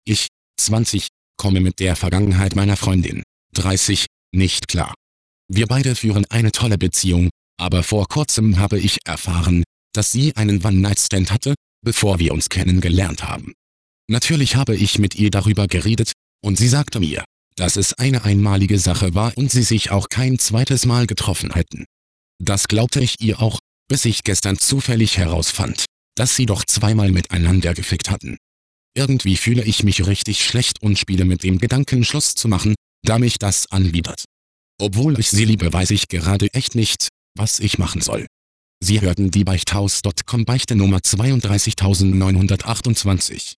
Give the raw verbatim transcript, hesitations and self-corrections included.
Ich, zwanzig, komme mit der Vergangenheit meiner Freundin, dreißig, nicht klar. Wir beide führen eine tolle Beziehung, aber vor kurzem habe ich erfahren, dass sie einen One-Night-Stand hatte, bevor wir uns kennengelernt haben. Natürlich habe ich mit ihr darüber geredet, und sie sagte mir, dass es eine einmalige Sache war und sie sich auch kein zweites Mal getroffen hätten. Das glaubte ich ihr auch, bis ich gestern zufällig herausfand, dass sie doch zweimal miteinander gefickt hatten. Irgendwie fühle ich mich richtig schlecht und spiele mit dem Gedanken, Schluss zu machen, da mich das anwidert. Obwohl ich sie liebe, weiß ich gerade echt nicht, was ich machen soll. Sie hörten die Beichthaus Punkt com Beichte Nummer zweiunddreißigtausendneunhundertachtundzwanzig.